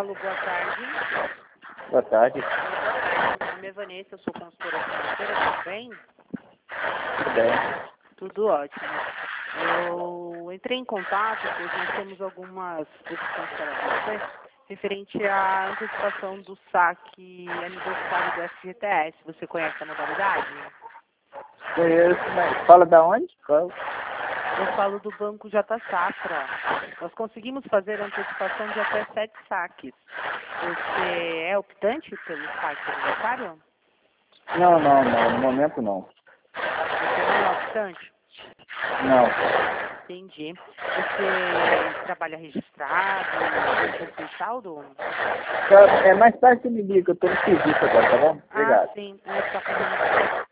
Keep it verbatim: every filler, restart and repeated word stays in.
Alô, boa tarde. Boa tarde. Boa tarde. Meu nome é Vanessa, eu sou consultora financeira, tudo bem? Tudo bem? Tudo ótimo. Eu entrei em contato, pois nós temos algumas questões para você, referente à antecipação do saque aniversário do F G T S. Você conhece a modalidade? Conheço, mas fala da onde? Qual? Eu falo do Banco J Safra. Nós conseguimos fazer a antecipação de até sete saques. Você é optante pelo saque aniversário? Não, não, não. No momento não. Você não é optante? Não. Entendi. Você trabalha registrado? Possui saldo? Tá, é mais tarde que me liga, eu tô no serviço agora, tá bom? Ah, Obrigado. sim. É, está fazendo